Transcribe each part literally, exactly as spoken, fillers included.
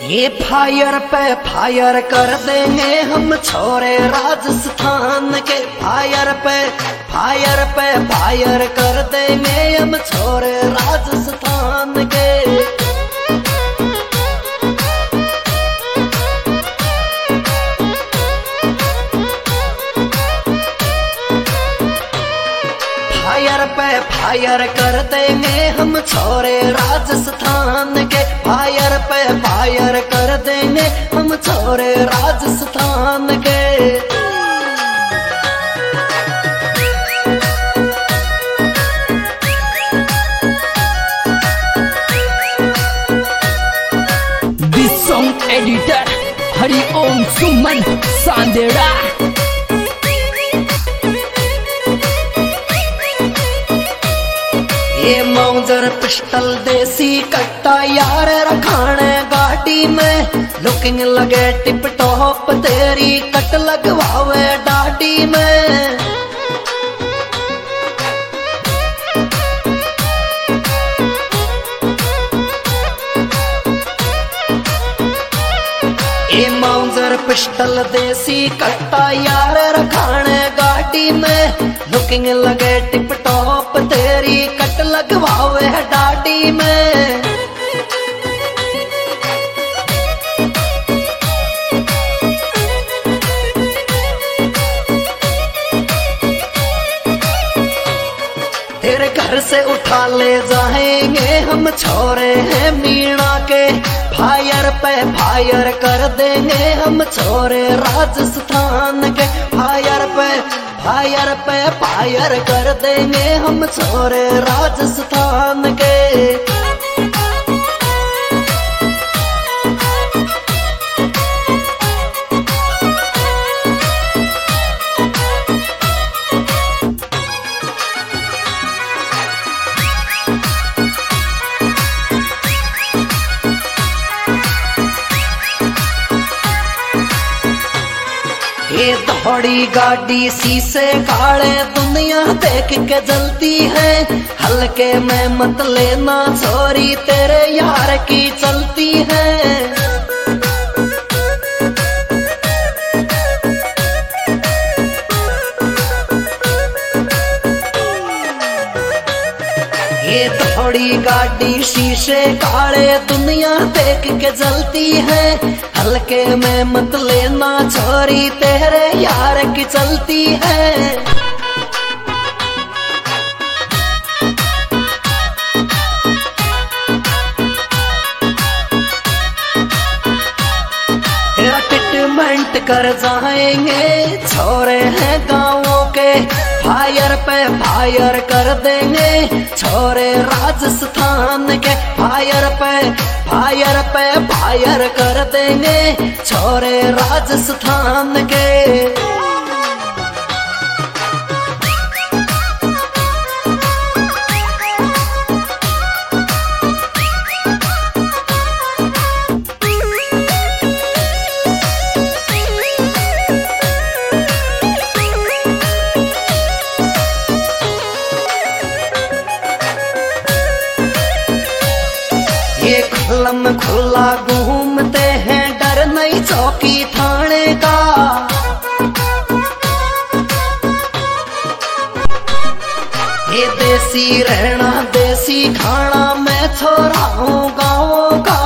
ये फायर पे फायर कर देंगे हम छोरे राजस्थान के। फायर पे फायर पे फायर कर देंगे हम छोरे राजस्थान के। फायर पे फायर कर देंगे हम छोरे राजस्थान के। फायर पे फायर कर देंगे हम छोरे राजस्थान के। This song editor Hari Om Suman Sandera। ये मौजर पिस्टल देसी कट्टा यार रखाने गाड़ी में। लुकिंग लगे टिप टॉप तेरी कट लगवावे डाडी में। ये मौजर पिस्टल देसी कट्टा यार रखाने गाड़ी में। लुकिंग लगे टिप टॉप तेरी कट लगवावे डाडी में। तेरे घर से उठा ले जाएंगे हम छोरे हैं मीणा के। फायर पे फायर कर देंगे हम छोरे राजस्थान के। फायर पे फायर पे फायर कर देंगे हम छोरे राजस्थान के। ये दौड़ी गाड़ी शीशे काले दुनिया देख के जलती है। हल्के में मत लेना छोरी तेरे यार की चलती है। ये थोड़ी गाड़ी शीशे काले दुनिया देख के जलती है। हल्के में मत लेना छोरी तेरे यार की चलती है। तेरा ट्रीटमेंट कर जाएंगे छोरे हैं गाँवों के। फायर पे फायर कर देंगे छोरे राजस्थान के। फायर पे फायर पे फायर कर देंगे छोरे राजस्थान के। ये खुल्लम खुला घूमते हैं डर नहीं चौकी थाने का। ये देसी रहना देसी खाना मैं छोरा हूँ गाँवों का।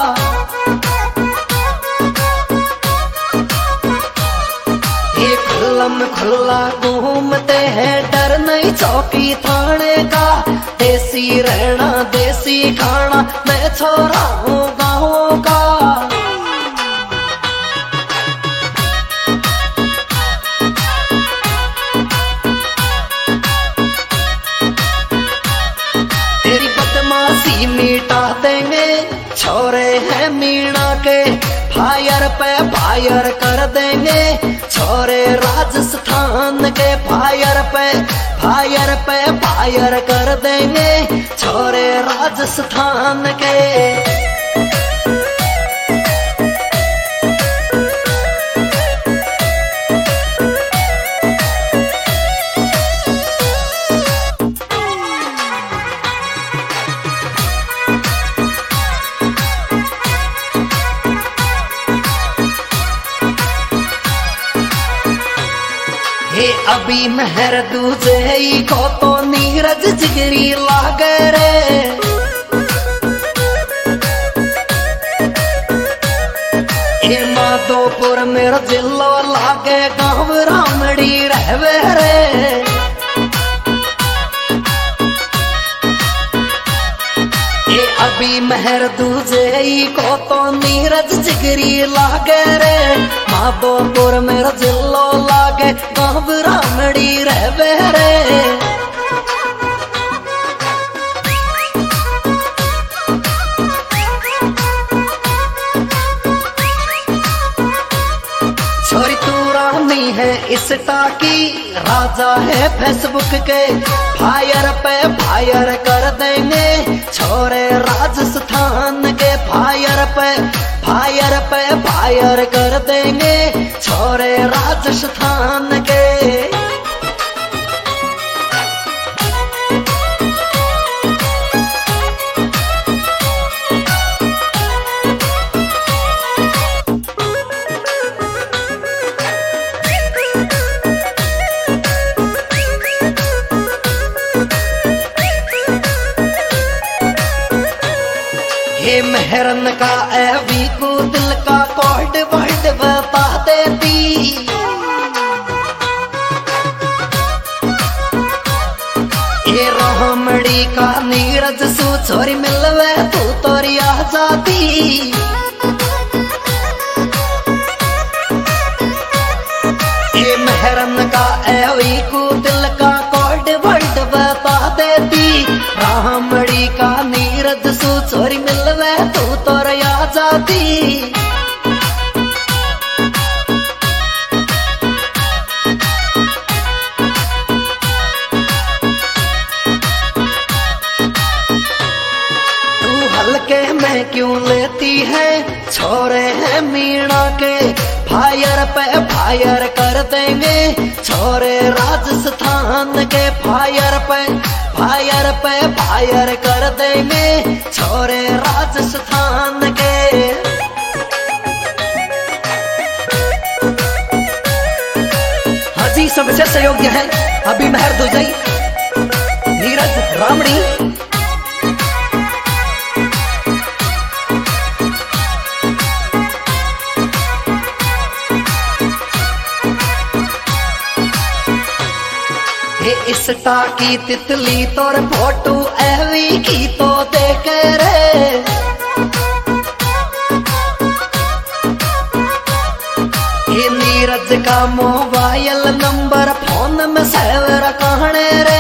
ये खुल्लम खुला घूमते हैं डर नहीं चौकी थाने का। देसी रहना देसी खाना मैं छोरा हूँ गाँवों का। तेरी बदमाशी मिटा देंगे छोरे हैं मीणा के। फायर पे फायर कर देंगे छोरे राजस्थान के। फायर पे फायर पे फायर कर देंगे छोरे राजस्थान के। अभी महर दूजे ही को तो नीरज जिगरी लागे रे। ये माधोपुर मेरा जिलो लागे गाँव रामड़ी रहवे रे। ये अभी महर दूजे ही को तो नीरज जिगरी लागे रे। माधोपुर मेरा जिलो लागे गाँव रामड़ी रहवे रे। छोरी तू रानी है इंस्टा की, राजा है फेसबुक के। फायर पे फायर कर देंगे छोरे राजस्थान के। फायर पे फायर पे फायर कर देंगे छोरे राजस्थान के। ये मेहरन का ऐवी को दिल का कोड वर्ड बता देती। ये रामड़ी का नीरज सू छोरी मिलवे तू तोरी आ जाती। ये मेहरन का ऐवी को दिल का कोड वर्ड बता देती। रामड़ी का नीरज सू छोरी मिलवे तू तोर आ जाती। तू हल्के में क्यों लेती है छोरे हैं मीणा के। फायर पे फायर कर देंगे छोरे राजस्थान के। फायर पे फायर पे फायर कर देंगे छोरे राजस्थान के। हाजी सबसे सहयोग्य है अभी महर दुजई नीरज रामड़ी। इंस्टा की तितली तोर फोटो ऐवी की तो देख रे। ये नीरज का मोबाइल नंबर फोन में सेव रखने रे।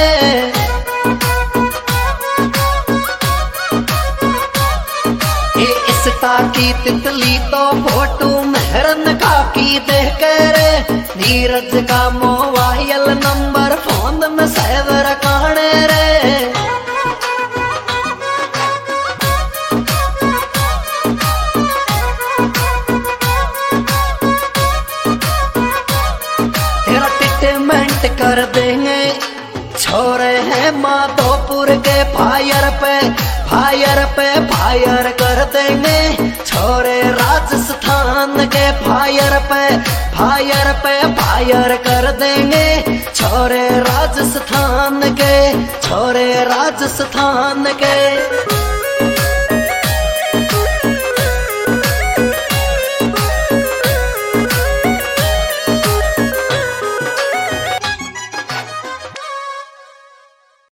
ये इंस्टा की तितली तो फोटो मेहरन का की देख रे। नीरज का मोबाइल नंबर फोन में सेव रखने रे। तेरा ट्रीटमेंट कर देंगे छोरे हैं माधोपुर के। फायर पे फायर पे फायर कर देंगे छोरे राजस्थान के। फायर पे फायर पे फायर कर देंगे छोरे राजस्थान के। छोरे राजस्थान के।